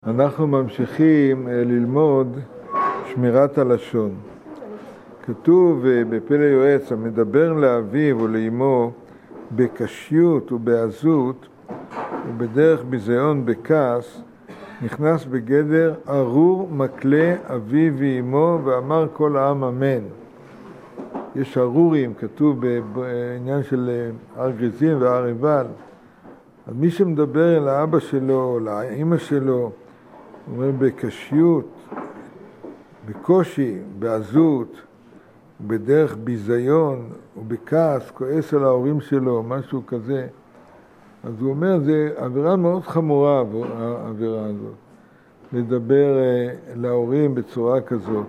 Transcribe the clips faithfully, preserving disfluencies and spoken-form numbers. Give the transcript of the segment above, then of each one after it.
אנחנו ממשיכים ללמוד שמירת הלשון. כתוב בפלא יועץ, המדבר לאביו או לאמו בקשיות ובעזות ובדרך ביזיון בכעס, נכנס בגדר ארור מקלה אביו ואמו ואמר כל העם אמן. יש ארורים, כתוב בעניין של הר גריזים והר עיבל. אז מי שמדבר אל האבא שלו, לאמא שלו, הוא אומר בקשיות, בקושי, בעזות, בדרך ביזיון ובכעס, כועס על ההורים שלו, משהו כזה. אז הוא אומר, זה עבירה מאוד חמורה, העבירה הזאת, לדבר להורים בצורה כזאת.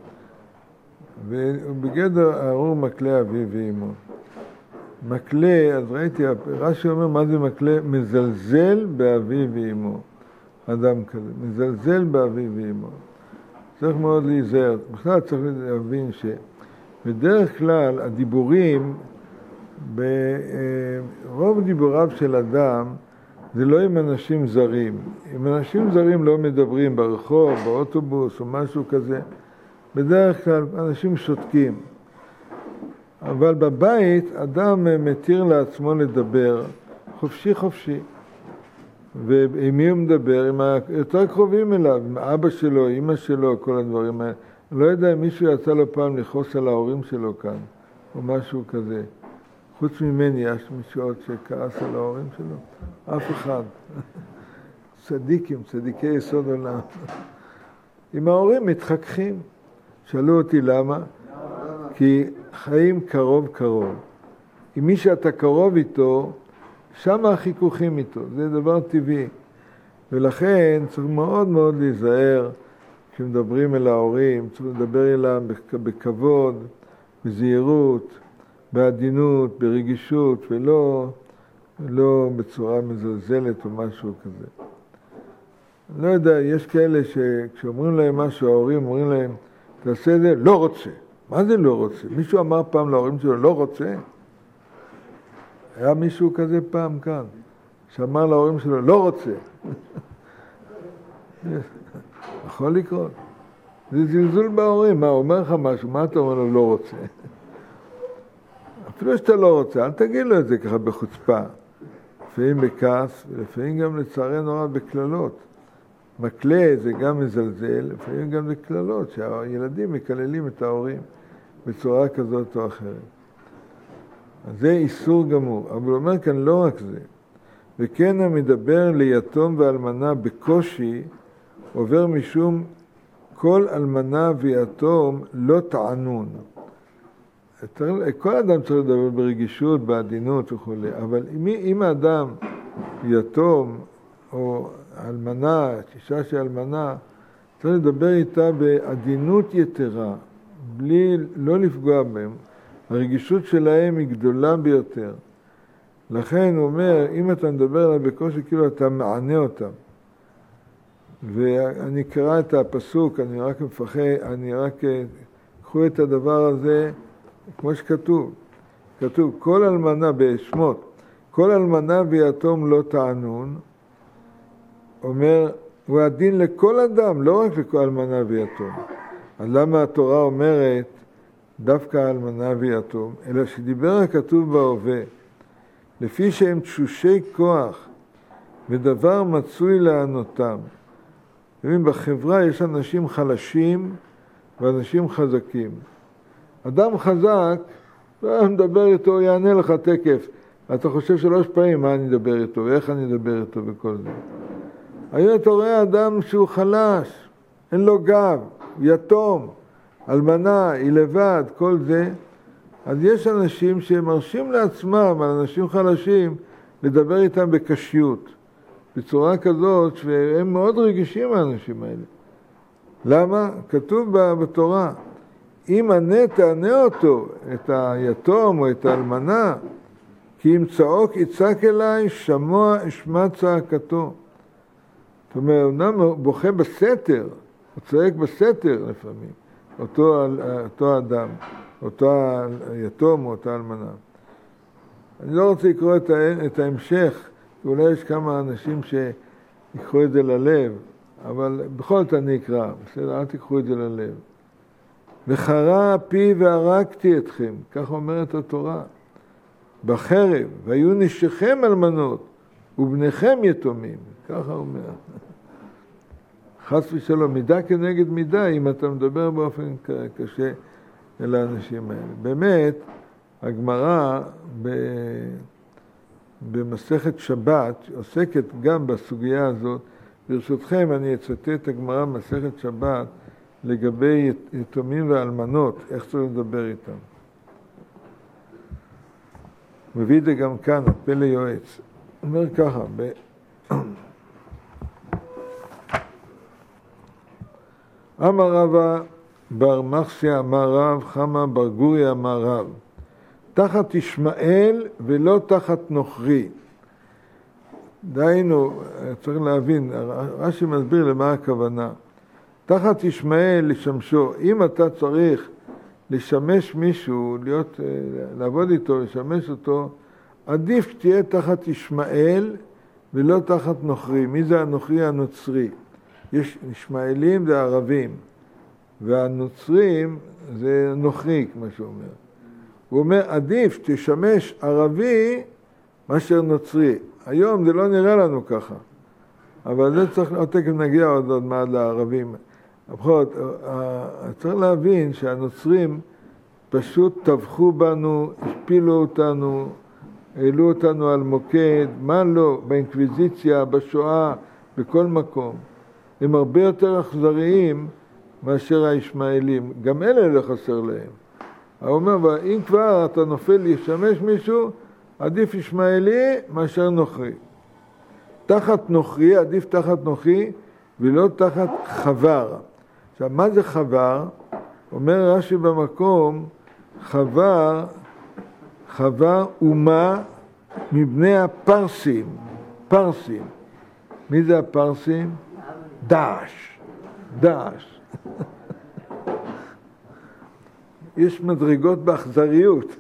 ובגדר ארור מקלה אביו ואמו. מקלה, אז ראיתי, רש"י אומר, מה זה מקלה? מזלזל באביו ואמו. אדם כזה, מזלזל באביו ואמו. צריך מאוד להיזהר. בכלל צריך להבין שבדרך כלל הדיבורים, ברוב דיבוריו של אדם, זה לא עם אנשים זרים. עם אנשים זרים לא מדברים ברחוב, באוטובוס או משהו כזה. בדרך כלל אנשים שותקים. אבל בבית אדם מתיר לעצמו לדבר חופשי חופשי. ועם מי הוא מדבר? עם היותר קרובים אליו, עם אבא שלו, אמא שלו, כל הדברים האלה. אני לא יודע אם מישהו יצא לו פעם לחוס על ההורים שלו כאן, או משהו כזה. חוץ ממני, יש מישהו עוד שכעס על ההורים שלו? אף אחד. צדיקים, צדיקי יסוד עולם. עם ההורים מתחככים. שאלו אותי למה? כי חיים קרוב קרוב. עם מי שאתה קרוב איתו, שם החיכוכים איתו. זה דבר טבעי. ולכן צריך מאוד מאוד להיזהר כשמדברים אל ההורים, צריך לדבר אליהם בכבוד, בזהירות, בעדינות, ברגישות, ולא לא בצורה מזלזלת או משהו כזה. אני לא יודע, יש כאלה שכשאומרים להם משהו, ההורים אומרים להם, תעשה את זה, לא רוצה. מה זה לא רוצה? מישהו אמר פעם להורים שלו, לא רוצה? היה מישהו כזה פעם כאן, שאמר להורים שלו, לא רוצה. יכול לקרות. זה זלזול בהורים. מה, הוא אומר לך משהו, מה אתה אומר לו, לא רוצה? אפילו שאתה לא רוצה, אל תגיד לו את זה ככה בחוצפה. לפעמים בכעס, ולפעמים גם לצערנו הרב בכללות. מקלה זה גם מזלזל, לפעמים גם בכללות, שהילדים מקללים את ההורים בצורה כזאת או אחרת. אז זה איסור גמור, אבל הוא אומר כאן לא רק זה. וכן המדבר ליתום ואלמנה בקושי, עובר משום כל אלמנה ויתום לא תענון. כל אדם צריך לדבר ברגישות, בעדינות וכו'. אבל אם, אם האדם יתום או אלמנה, אישה של אלמנה, צריך לדבר איתה בעדינות יתרה, בלי, לא לפגוע בהם. הרגישות שלהם היא גדולה ביותר. לכן הוא אומר, אם אתה מדבר עליו בקושי, כאילו אתה מענה אותם. ואני קרא את הפסוק, אני רק מפחד, אני רק קחו את הדבר הזה, כמו שכתוב. כתוב, כל אלמנה בשמות, כל אלמנה ויתום לא תענון, אומר, הוא הדין לכל אדם, לא רק לכל אלמנה ויתום. אז למה התורה אומרת, דווקא אלמנה ויתום, אלא שדיבר הכתוב בהווה, לפי שהם תשושי כוח ודבר מצוי לענותם. בחברה יש אנשים חלשים ואנשים חזקים. אדם חזק, לא מדבר איתו, יענה לך תקף. אתה חושב שלוש פעמים מה אני אדבר איתו ואיך אני אדבר איתו וכל זה. היום אתה רואה אדם שהוא חלש, אין לו גב, יתום. אלמנה, היא לבד, כל זה. אז יש אנשים שמרשים לעצמם, על אנשים חלשים, לדבר איתם בקשיות. בצורה כזאת שהם מאוד רגישים האנשים האלה. למה? כתוב בתורה, אם ענה תענה אותו, את היתום או את האלמנה, כי אם צעוק יצעק אליי, שמוע אשמע צעקתו. זאת אומרת, הוא בוכה בסתר, הוא צועק בסתר לפעמים. אותו, אותו אדם, אותו היתום או אותה אלמנה. אני לא רוצה לקרוא את, ה, את ההמשך, כי אולי יש כמה אנשים שיקחו את זה ללב, אבל בכל זאת אני אקרא, בסדר, אל תיקחו את זה ללב. וחרה פי והרגתי אתכם, כך אומרת התורה, בחרב, והיו נשיכם אלמנות, ובניכם יתומים, ככה אומר. חס ושלום, מידה כנגד מידה, אם אתה מדבר באופן קשה אל האנשים האלה. באמת, הגמרא ב... במסכת שבת עוסקת גם בסוגיה הזאת. ברשותכם אני אצטט את הגמרא במסכת שבת לגבי יתומים ואלמנות, איך צריך לדבר איתם. מביא את זה גם כאן, הפלא יועץ. אומר ככה, ב... אמר רבא בר מחסיה אמר רב, חמא בר גוריה אמר רב, תחת ישמעאל ולא תחת נוכרי. דהיינו, צריך להבין, רש"י מסביר למה הכוונה. תחת ישמעאל לשמשו, אם אתה צריך לשמש מישהו, להיות, לעבוד איתו, לשמש אותו, עדיף שתהיה תחת ישמעאל ולא תחת נוכרי. מי זה הנוכרי? הנוצרי. יש ישמעאלים זה ערבים, והנוצרים זה נוכרי, כמו שהוא אומר. הוא אומר, עדיף שתשמש ערבי מאשר נוצרי. היום זה לא נראה לנו ככה, אבל זה צריך, עוד תכף נגיע עוד עוד מעט לערבים. בכל זאת, צריך להבין שהנוצרים פשוט טבחו בנו, השפילו אותנו, העלו אותנו על מוקד, מה לא, באינקוויזיציה, בשואה, בכל מקום. הם הרבה יותר אכזריים מאשר הישמעאלים. גם אלה לא חסר להם. הוא אומר, אם כבר אתה נופל לשמש מישהו, עדיף ישמעאלי מאשר נוכרי. תחת נוכרי, עדיף תחת נוכרי, ולא תחת חבר. עכשיו, מה זה חבר? אומר רש"י במקום, חבר, חבר אומה מבני הפרסים. פרסים. מי זה הפרסים? דאעש. דאעש. יש מדרגות באכזריות.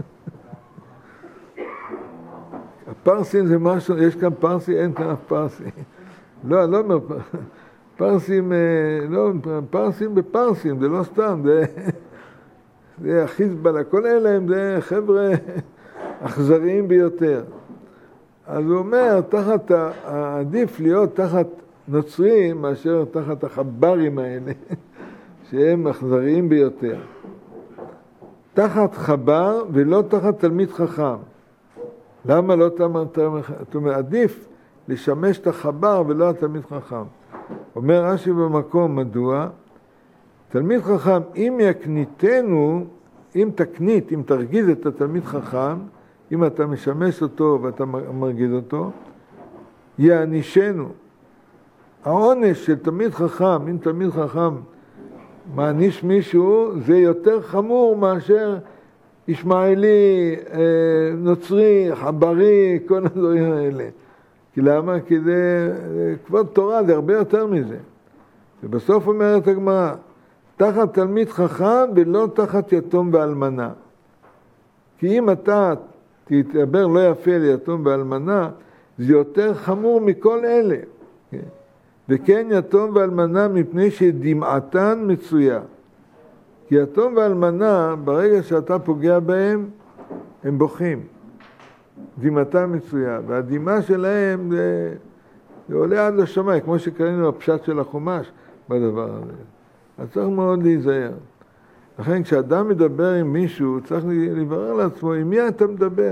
הפרסים זה משהו, יש כאן פרסי, אין כאן אף פרסי. לא, לא אומר, פרסים, לא, פרסים בפרסים, זה לא סתם, זה, זה החיזבאללה, כל אלה הם, זה חבר'ה אכזריים ביותר. אז הוא אומר, תחת, עדיף להיות תחת נוצרים מאשר תחת החברים האלה, שהם אכזריים ביותר. תחת חבר ולא תחת תלמיד חכם. למה לא תלמיד חכם? זאת אומרת, עדיף לשמש את החבר ולא התלמיד חכם. אומר רש"י במקום, מדוע? תלמיד חכם, אם יקניתנו, אם תקנית, אם תרגיז את התלמיד חכם, אם אתה משמש אותו ואתה מרגיז אותו, יענישנו. העונש של תלמיד חכם, אם תלמיד חכם מעניש מישהו, זה יותר חמור מאשר ישמעאלי, נוצרי, חברי, כל הדברים האלה. כי למה? כי זה, כבוד תורה, זה הרבה יותר מזה. ובסוף אומרת הגמרא, תחת תלמיד חכם ולא תחת יתום ואלמנה. כי אם אתה תתעבר לא יפה ליתום ואלמנה, זה יותר חמור מכל אלה. וכן יתום ואלמנה מפני שדמעתן מצויה. כי יתום ואלמנה, ברגע שאתה פוגע בהם, הם בוכים. דמעתן מצויה. והדמעה שלהם זה, זה עולה עד לשמיים, כמו שקראנו בפשט של החומש בדבר הזה. אז צריך מאוד להיזהר. לכן כשאדם מדבר עם מישהו, צריך לברר לעצמו, עם מי אתה מדבר?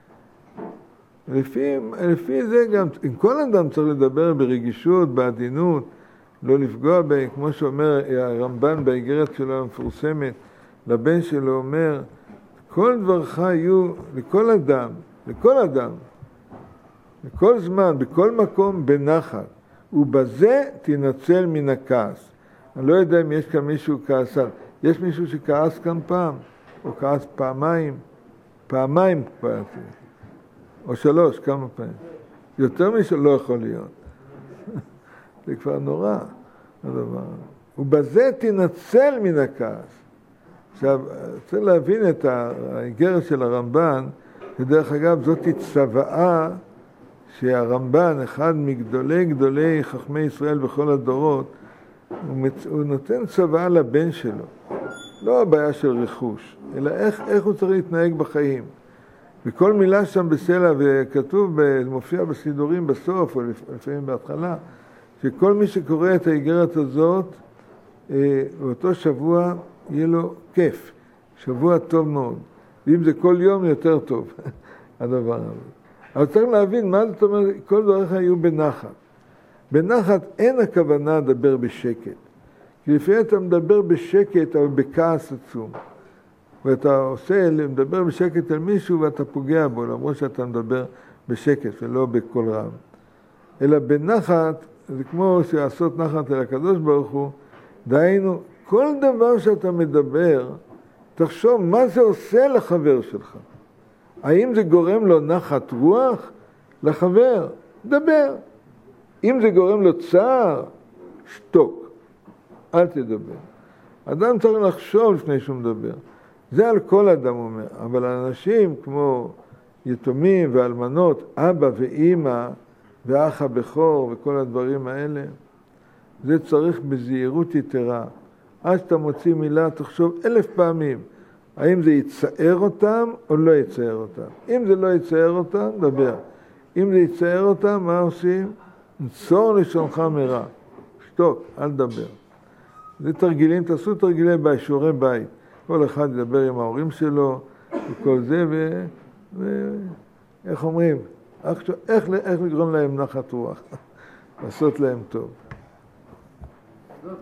לפי, לפי זה גם, עם כל אדם צריך לדבר ברגישות, בעדינות, לא לפגוע בהם, כמו שאומר הרמב"ן באיגרת שלו המפורסמת, לבן שלו אומר, כל דברך יהיו לכל אדם, לכל אדם, לכל זמן, בכל מקום, בנחת, ובזה תנצל מן הכעס. אני לא יודע אם יש כאן מישהו כעסן. יש מישהו שכעס כאן פעם, או כעס פעמיים, פעמיים כעס. או שלוש, כמה פעמים. יותר משלא יכול להיות. זה כבר נורא, הדבר. ובזה תנצל מן הכעס. עכשיו, צריך להבין את האיגרת של הרמב"ן, ודרך אגב, זאת צוואה שהרמב"ן, אחד מגדולי גדולי חכמי ישראל בכל הדורות, הוא, מצ... הוא נותן צוואה לבן שלו. לא הבעיה של רכוש, אלא איך, איך הוא צריך להתנהג בחיים. וכל מילה שם בסלע, וכתוב, מופיע בסידורים בסוף, או לפעמים בהתחלה, שכל מי שקורא את האיגרת הזאת, באותו שבוע יהיה לו כיף. שבוע טוב מאוד. ואם זה כל יום, יותר טוב, הדבר הזה. אבל צריך להבין מה זאת אומרת, כל דבריך יהיו בנחת. בנחת אין הכוונה לדבר בשקט. כי לפעמים אתה מדבר בשקט, אבל בכעס עצום. ואתה עושה, מדבר בשקט על מישהו ואתה פוגע בו, למרות שאתה מדבר בשקט ולא בקול רם. אלא בנחת, זה כמו שעשות נחת אל הקדוש ברוך הוא, דהיינו, כל דבר שאתה מדבר, תחשוב מה זה עושה לחבר שלך. האם זה גורם לו נחת רוח? לחבר, דבר. אם זה גורם לו צער, שתוק, אל תדבר. אדם צריך לחשוב לפני שהוא מדבר. זה על כל אדם אומר, אבל אנשים כמו יתומים ואלמנות, אבא ואימא ואח הבכור וכל הדברים האלה, זה צריך בזהירות יתרה. עד שאתה מוציא מילה, תחשוב אלף פעמים, האם זה יצער אותם או לא יצער אותם. אם זה לא יצער אותם, דבר. אם זה יצער אותם, מה עושים? נצור לשונך מרע. שתוק, אל דבר. זה תרגילים, תעשו תרגילי בשיעורי בית. כל אחד ידבר עם ההורים שלו וכל זה, ו... ו... איך אומרים? איך, איך, איך לגרום להם נחת רוח? לעשות להם טוב.